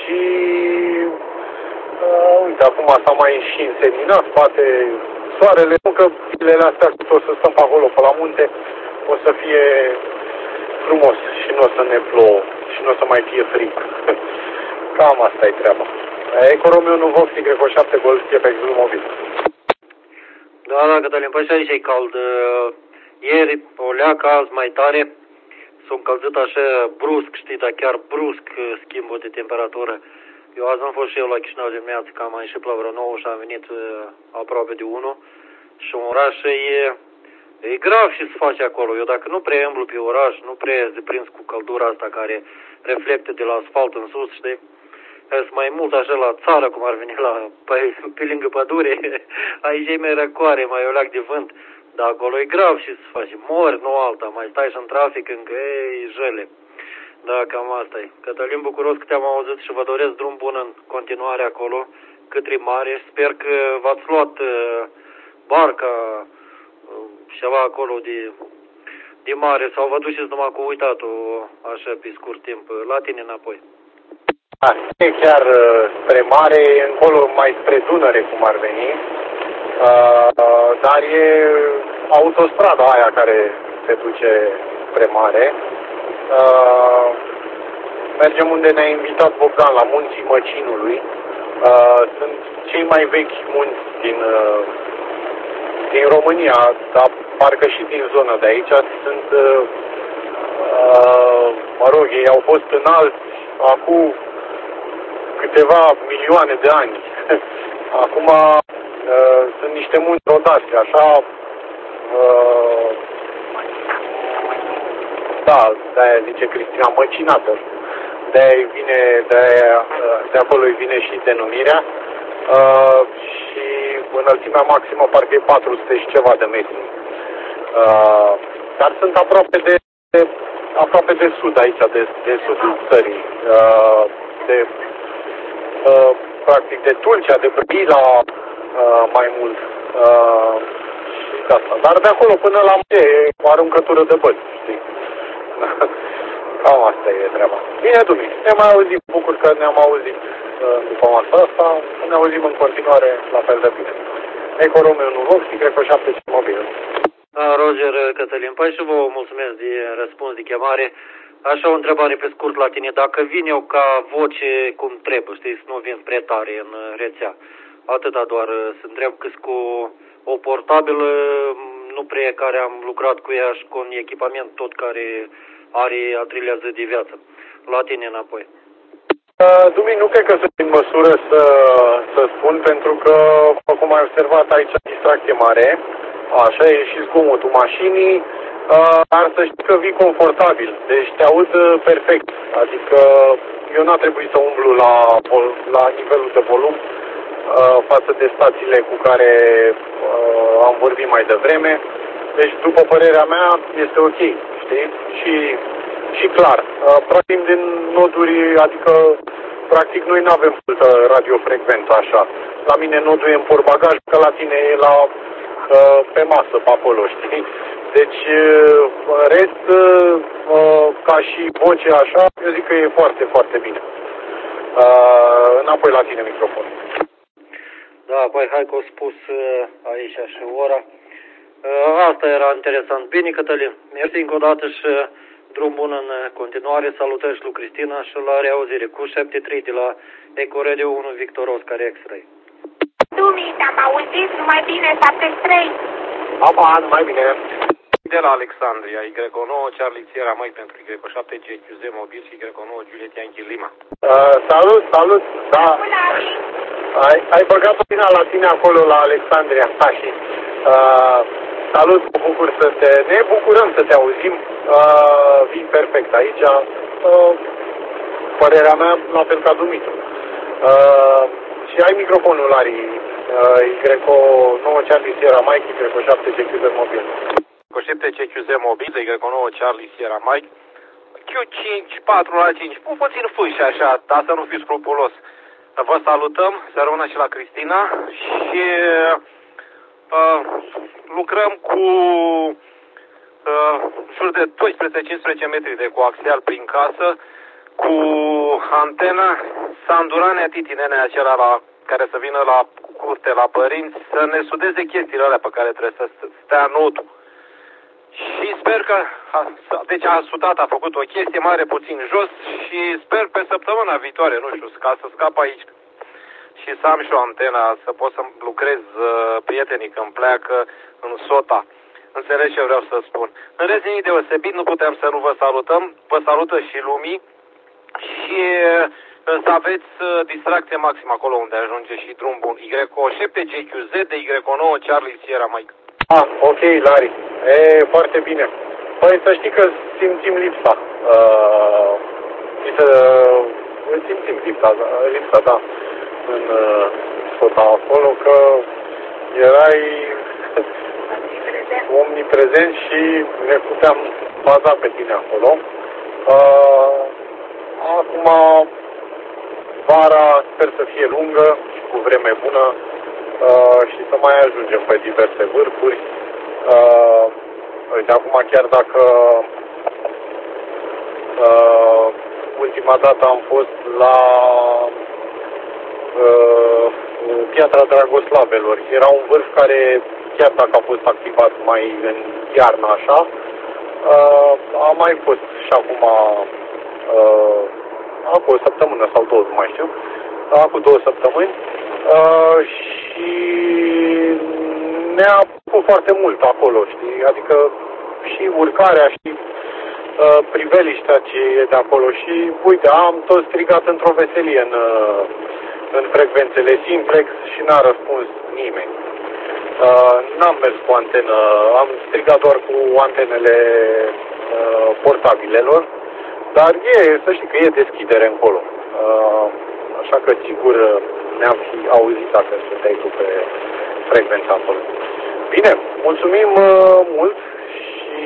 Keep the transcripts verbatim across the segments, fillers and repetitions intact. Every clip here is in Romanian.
și uh, uite, acum s-a mai și înseninat, poate soarele, nu că zilele astea cât o să stăm pe acolo, pe la munte, o să fie frumos și nu o să ne plouă și nu o să mai fie frig. Cam asta e treaba. Ecoromeo nu Vox, Y șapte Golf, pe Exul Mobil. Da, da, Cătălin, păi și aici e cald. Ieri o leacă, azi mai tare. S-a încălzit așa brusc, știi, dar chiar brusc schimbul de temperatură. Eu azi am fost și eu la Chișinău dimineață, că am mai ieșit la vreo nouă și am venit aproape de unu. Și un oraș e, e grav și se face acolo. Eu dacă nu prea îmblu pe oraș, nu prea e deprins cu căldura asta care reflectă de la asfalt în sus, știi? Sunt mai mult așa la țară, cum ar veni la, pe, pe lângă pădure. Aici e mai răcoare, mai o leac de vânt. Dar acolo e grav și se face. Mori, nu alta. Mai stai și în trafic încă, ei, jele. Da, cam asta e. Cătălin, bucuros că te-am auzit și vă doresc drum bun în continuare acolo, către mare. Sper că v-ați luat uh, barca, uh, ceva acolo de, de mare, sau vă duceți numai cu uitatul, așa, pe scurt timp, la tine înapoi. Da, e chiar uh, spre mare, încolo mai spre Dunăre, cum ar veni, uh, uh, dar e autostrada aia care se duce spre mare. Uh, mergem unde ne-a invitat Bogdan, la munții Măcinului. Uh, sunt cei mai vechi munți din, uh, din România, dar parcă și din zona de aici. Sunt, uh, uh, mă rog, ei au fost înalți acum câteva milioane de ani. Acum uh, sunt niște munți rodați, așa. Uh, da, de-aia zice Cristina, măcinată. De-aia vine, de-aia, de acolo îi vine și denumirea. Uh, și înălțimea maximă parcă e patru sute și ceva de metri. Uh, dar sunt aproape de, de aproape de sud aici, de, de sudul țării. Uh, de Uh, practic de Tulcea, de Brăila, uh, mai mult uh, și de asta. Dar de acolo până la mare e o aruncătură de băți, știi? Cam asta e treaba. Bine, Dumii, ne mai auzim, bucur că ne-am auzit uh, după masa asta, ne auzim în continuare la fel de bine. Ecoromeo nu Vox, Y șapte Mobil. Roger, Cătălin, păi și vă mulțumesc de răspuns de chemare. Așa o întrebare pe scurt la tine. Dacă vin eu ca voce cum trebuie, știi, să nu vin spre tare în rețea, atâta doar să întreb că cu o portabilă, nu prea care am lucrat cu ea și cu un echipament tot care are a treilea zi de viață. La tine înapoi. Uh, Dumi, nu cred că sunt în măsură să, să spun, pentru că, cum ai observat aici, distracție mare, așa, e și zgomotul mașinii. Uh, ar să știi că vii confortabil, deci te aud perfect, adică eu n-a trebuit să umblu la, la nivelul de volum uh, față de stațiile cu care uh, am vorbit mai devreme, deci după părerea mea este ok, știi, și, și clar, uh, practic din noduri, adică practic noi nu avem multă radiofrecvență așa, la mine nodul e în portbagaj, că la tine e la, uh, pe masă pe acolo, știi. Deci, în rest, ca și voce așa, eu zic că e foarte, foarte bine. Înapoi la tine microfon. Da, păi hai că o spus aici și ora. Asta era interesant. Bine, Cătălin, mersi încă o dată și drum bun în continuare. Salutări și lui Cristina și la reauzire cu șapte trei de la Ecoradio unu Victor Oscar X-Ray. Dumi, te-am auzit numai bine, șapte trei. Apa, numai bine. De la Alexandria, Y nouă, Charlie Sierra Mike pentru Y șapte, G Q Z Mobil și Y nouă, Juliet Yankee Lima. Uh, salut, salut, da. Ai, ai băgat-o bine la tine acolo, la Alexandria, da, și uh, salut, mă bucur să te, ne bucurăm să te auzim, uh, vii perfect aici, uh, părerea mea, la fel ca Dumitru. Uh, și ai microfonul, Lari, uh, Y nouă, Charlie Sierra Mike, Y șapte, G Q Z Mobil. Cu șapte C Q Z Mobil, Y nouă, Charlie Sierra Mike, Q cinci, patru la cinci, cu puțin fâși așa, dar să nu fiți scrupulos. Vă salutăm, să rămână și la Cristina și uh, lucrăm cu uh, jur de doisprezece cincisprezece metri de coaxial prin casă. cu antena, să îndurane titinene acela la, care să vină la curte, la părinți, să ne sudeze chestiile alea pe care trebuie să stea notul. Și sper că, a, deci a sudat, a făcut o chestie mare puțin jos și sper pe săptămâna viitoare, nu știu, ca să scap aici și să am și o antena, să pot să lucrez uh, prietenic când pleacă în Sota. Înțelegi ce vreau să spun. În rest, nimic deosebit, nu putem să nu vă salutăm. Vă salută și lumii și uh, să aveți uh, distracție maximă acolo unde ajunge și drum bun. Y O șapte G Q Z de Y O nouă Charlie Sierra Mike. Ah, ok, Larry. E foarte bine. Păi să știi că simțim lipsa. Uh, uh, simțim lipsa, lipsa, da. În uh, Sota acolo, că erai omniprezent și ne puteam baza pe tine acolo. Uh, acum, vara sper să fie lungă și cu vreme bună uh, și să mai ajungem pe diverse vârfuri. Uh, uite, acum chiar dacă uh, ultima dată am fost la uh, Piatra Dragoslavelor, era un vârf care, chiar dacă a fost activat mai în iarnă așa, uh, a mai fost și acum, uh, acum o săptămână sau două, nu mai știu, acum două săptămâni, uh, și ne-a plăcut foarte mult acolo, știi, adică și urcarea și uh, priveliștea ce e de acolo și, uite, am tot strigat într-o veselie în, uh, în frecvențele simplex și n-a răspuns nimeni. Uh, n-am mers cu antenă, am strigat doar cu antenele uh, portabilelor, dar e, să știi că e deschidere încolo. Uh, așa că sigur ne-am fi auzit dacă stăteai tu pe frecvența acolo. Bine, mulțumim uh, mult și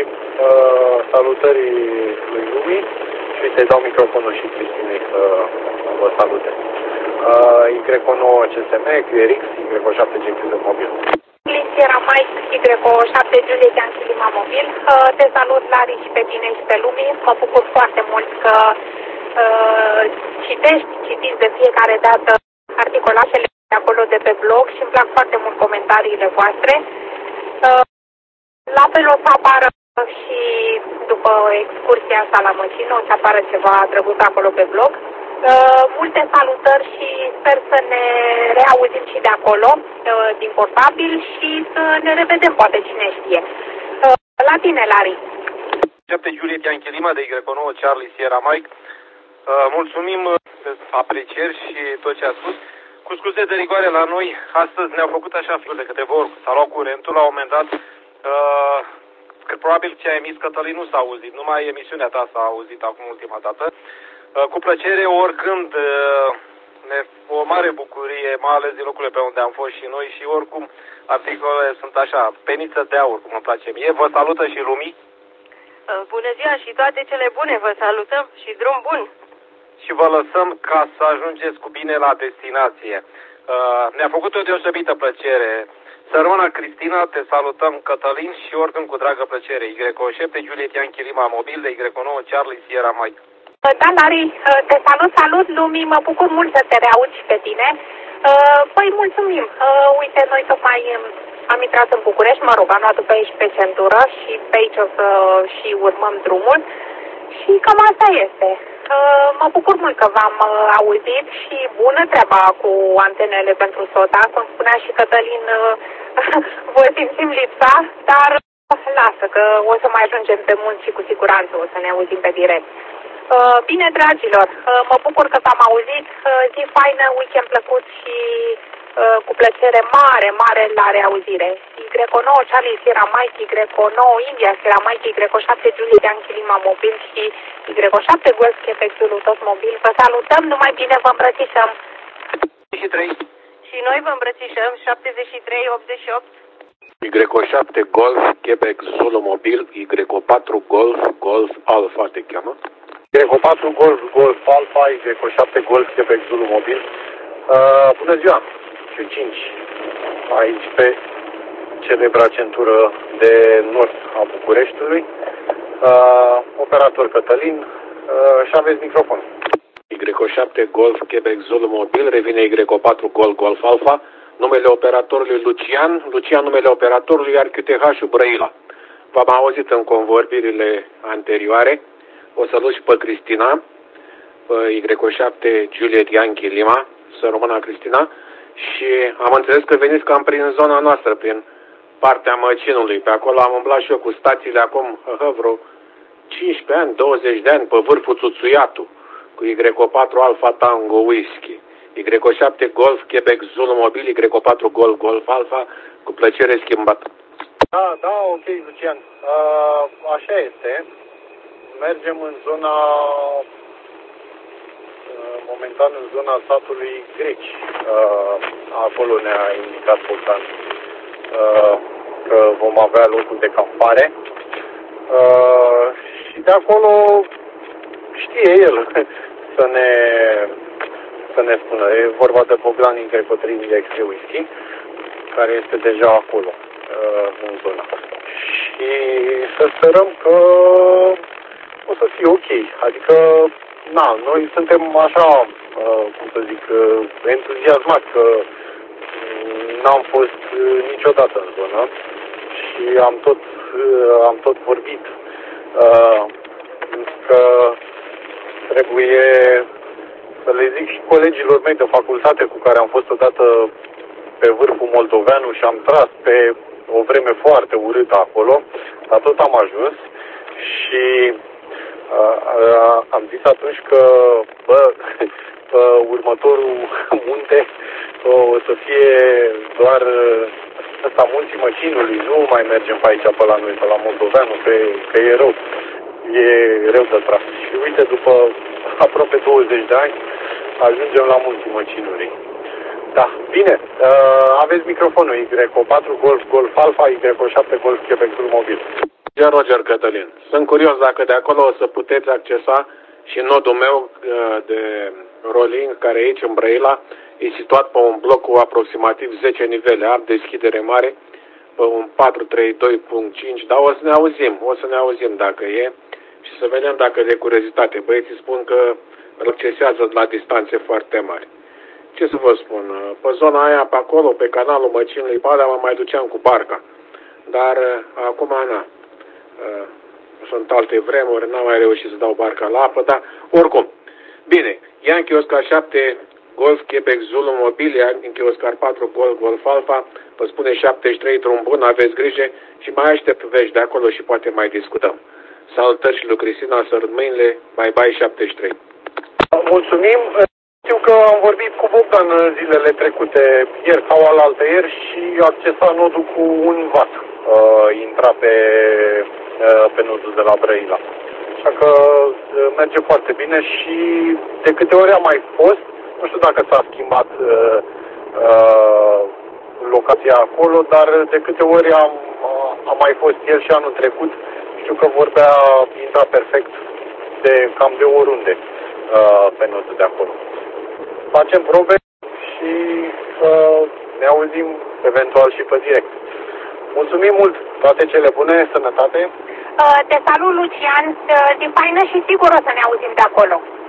uh, salutări lui Lumi și te dau microfonul și Cristinei să vă salute. Uh, Y O nouă C S M, Q R X, Y O șapte G Q Z mobil. Sierra Mike, Y O șapte Juliet Anchilima mobil. Uh, te salut, Larry, și pe tine și pe Lumi. Mă bucur foarte mult că uh, citești, citiți de fiecare dată articolașele de acolo de pe blog și îmi plac foarte mult comentariile voastre. Uh, la fel o să apară și după excursia asta la Măcină, o să apară ceva drăguț acolo pe blog. Uh, multe salutări și sper să ne reauzim și de acolo, uh, din portabil, și să ne revedem, poate, cine știe. Uh, la tine, Larry. șapte Juliet Anchilima de Y O nouă Charlie Sierra Mike. Uh, mulțumim pe aprecieri și tot ce a spus. Cu scuze de rigoare la noi, astăzi ne-au făcut așa fel de câteva ori, s-a luat curentul, la un moment dat, uh, că probabil ce a emis Cătălin nu s-a auzit, numai emisiunea ta s-a auzit acum ultima dată. Uh, cu plăcere, oricând, uh, ne, o mare bucurie, mai ales din locurile pe unde am fost și noi, și oricum articolele sunt așa, peniță de aur, cum îmi place mie. Vă salută și Lumii. Uh, bună ziua și toate cele bune, vă salutăm și drum bun. Și vă lăsăm ca să ajungeți cu bine la destinație. Uh, ne-a făcut o deosebită plăcere. Să rămână, Cristina, te salutăm, Cătălin, și oricând cu dragă plăcere. Y O șapte Juliet Anchilima mobil de Y O nouă Charlie Sierra Mike. Da, Larry, te salut, salut, Lumii, mă bucur mult să te reaud și pe tine. Păi, mulțumim. Uite, noi tocmai am intrat în București, mă rog, am luat-o pe aici pe centură și pe aici o să și urmăm drumul. Și cam asta este. Mă bucur mult că v-am auzit și bună treaba cu antenele pentru Sota. Cum spunea și Cătălin, vă simțim lipsa, dar lasă că o să mai ajungem pe munți și cu siguranță o să ne auzim pe direct. Bine, dragilor, mă bucur că v-am auzit. Zi faină, weekend plăcut și cu plăcere mare, mare la reauzire. Y O nouă Charlie Sierra Mike, Y O nouă India Sierra Mike, Y O șapte Juliet Anchilima mobil și Y O șapte Golf Quebec Zulu tot mobil. Vă salutăm, numai bine, vă îmbrățișăm. Și noi vă îmbrățișăm, șaptezeci și trei optzeci și opt. Y O șapte Golf Quebec Zulu mobil, Y O patru Golf Golf Alpha te cheamă? Y O patru Golf Golf Alpha, Y O șapte Golf Quebec Zulu mobil. Uh, bună ziua! Q cinci, aici pe celebra centură de nord a Bucureștiului. Uh, operator Cătălin, și aveți microfon. Y șapte Golf Quebec Zulu Mobil, revine Y patru Golf Golf Alpha, numele operatorului Lucian, Lucian numele operatorului, iar Q T H-ul Brăila. V-am auzit în convorbirile anterioare, o să luți pe Cristina, pe Y șapte Juliet Yankee Lima, să rămână Cristina, și am înțeles că veniți cam prin zona noastră, prin partea Măcinului. Pe acolo am umblat și eu cu stațiile acum hă, vreo cincisprezece ani, douăzeci de ani, pe vârful Țuțuiatu, cu Y patru Alpha Tango Whisky, Y șapte Golf Quebec Zulu Mobil, Y patru Golf Golf Alpha, cu plăcere schimbat. Da, da, ok, Lucian. Uh, așa este. Mergem în zona, uh, momentan în zona satului Greci. Uh, acolo ne-a indicat Bogdan uh, că vom avea locul de campare. Uh, și de acolo știe el să ne, să ne spună. E vorba de Bogdan Increcotrin Extre Whisky, care este deja acolo, uh, în zona. Și să sperăm că o să fie ok. Adică, na, noi suntem așa, uh, cum să zic, uh, entuziasmați că n-am fost uh, niciodată în zonă și am tot, uh, am tot vorbit uh, că trebuie să le zic și colegilor mei de facultate cu care am fost odată pe vârful Moldoveanu și am tras pe o vreme foarte urâtă acolo, dar tot am ajuns și uh, uh, am zis atunci că bă, uh, următorul munte uh, o să fie doar uh, ăsta Munții Măcinului, nu mai mergem pe aici, pe la noi, pe la Moldoveanu, că, că e rău, e rău de tras. Și uite, după aproape douăzeci de ani, ajungem la Munții Măcinului. Da, bine, uh, aveți microfonul Y patru Golf Golf Alpha, Y șapte Golf Quebec Zulu Mobil. Roger Cătălin, sunt curios dacă de acolo o să puteți accesa și nodul meu uh, de rolling, care e aici în Brăila, e situat pe un bloc cu aproximativ zece nivele, am deschidere mare, pe un patru trei doi punct cinci, dar o să ne auzim, o să ne auzim dacă e și să vedem dacă de curiozitate. Băieții spun că îl accesează la distanțe foarte mari. Ce să vă spun, pe zona aia, pe acolo, pe canalul Măcinului, pe alea mă mai duceam cu barca. Dar acum, na, sunt alte vremuri, n-am mai reușit să dau barca la apă, dar oricum. Bine, Yankee Oscar șapte Golf Quebec Zulu Mobil, Yankee Oscar patru Golf Golf Alpha, vă spune șaptezeci și trei, drum bun, aveți grijă și mai aștept vești de acolo și poate mai discutăm. Salutări și lui Cristina, sărut mâinile, bye bye șaptezeci și trei. Mulțumim. Știu că am vorbit cu Bogdan zilele trecute, ieri sau alaltă ieri, și accesa nodul cu un watt. Uh, intra pe, uh, pe nodul de la Brăila. Așa că uh, merge foarte bine și de câte ori am mai fost, nu știu dacă s-a schimbat uh, uh, locația acolo, dar de câte ori am, uh, am mai fost el și anul trecut, știu că vorbea, intra perfect de cam de oriunde uh, pe nodul de acolo. Facem probe și uh, ne auzim eventual și pe direct. Mulțumim mult, toate cele bune, sănătate! Uh, te salut, Lucian, uh, de faină și sigur o să ne auzim de acolo.